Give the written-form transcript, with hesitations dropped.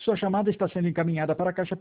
Sua chamada está sendo encaminhada para a caixa